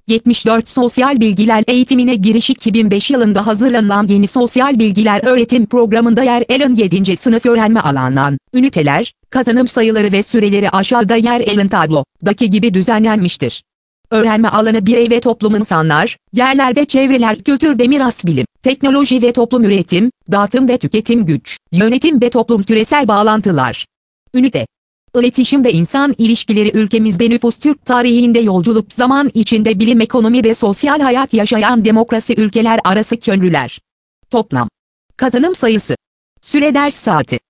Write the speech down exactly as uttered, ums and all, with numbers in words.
yetmiş dört Sosyal Bilgiler Eğitimine Giriş iki bin beş yılında hazırlanan yeni Sosyal Bilgiler Öğretim Programı'nda yer alan yedinci sınıf öğrenme alanından, üniteler, kazanım sayıları ve süreleri aşağıda yer alan tablodaki gibi düzenlenmiştir. Öğrenme alanı birey ve toplum insanlar, yerler ve çevreler kültür ve miras bilim, teknoloji ve toplum üretim, dağıtım ve tüketim güç, yönetim ve toplum küresel bağlantılar. Ünite İletişim ve insan ilişkileri ülkemizde nüfus Türk tarihinde yolculuk zaman içinde bilim ekonomi ve sosyal hayat yaşayan demokrasi ülkeler arası köylüler. Toplam kazanım sayısı. Süre ders saati.